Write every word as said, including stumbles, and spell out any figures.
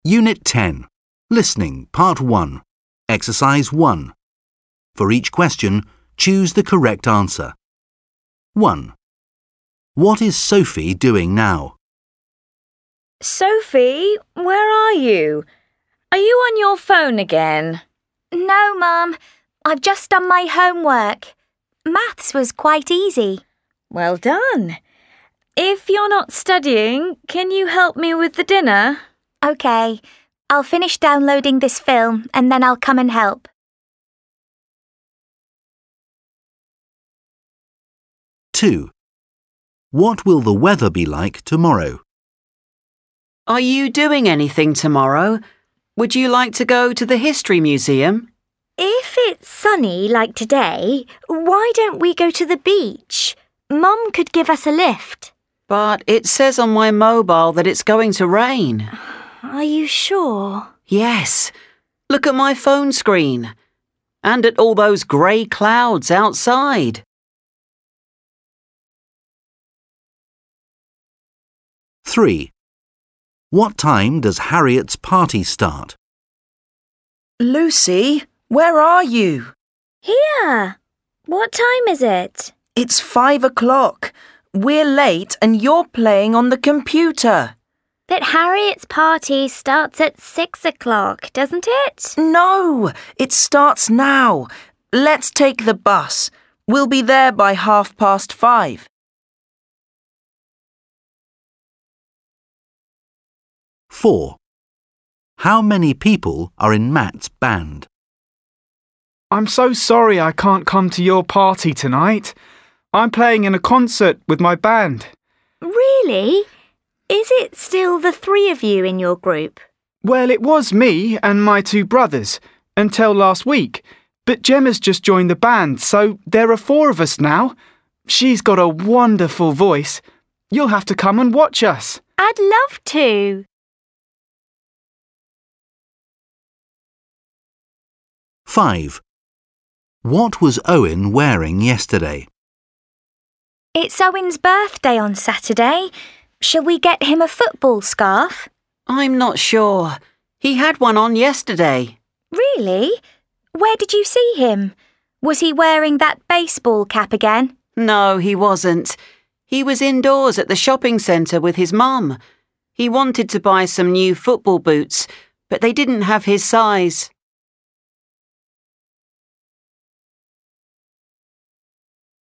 Unit ten. Listening, Part one. Exercise one. For each question, choose the correct answer. one. What is Sophie doing now? Sophie, where are you? Are you on your phone again? No, Mum. I've just done my homework. Maths was quite easy. Well done. If you're not studying, can you help me with the dinner? OK. I'll finish downloading this film and then I'll come and help. two. What will the weather be like tomorrow? Are you doing anything tomorrow? Would you like to go to the History Museum? If it's sunny like today, why don't we go to the beach? Mum could give us a lift. But it says on my mobile that it's going to rain. Are you sure? Yes. Look at my phone screen. And at all those grey clouds outside. three. What time does Harriet's party start? Lucy, where are you? Here. What time is it? It's five o'clock. We're late and you're playing on the computer. But Harriet's party starts at six o'clock, doesn't it? No, it starts now. Let's take the bus. We'll be there by half past five. four. How many people are in Matt's band? I'm so sorry I can't come to your party tonight. I'm playing in a concert with my band. Really? Is it still the three of you in your group? Well, it was me and my two brothers until last week. But Gemma's just joined the band, so there are four of us now. She's got a wonderful voice. You'll have to come and watch us. I'd love to. five. What was Owen wearing yesterday? It's Owen's birthday on Saturday. Shall we get him a football scarf? I'm not sure. He had one on yesterday. Really? Where did you see him? Was he wearing that baseball cap again? No, he wasn't. He was indoors at the shopping centre with his mum. He wanted to buy some new football boots, but they didn't have his size.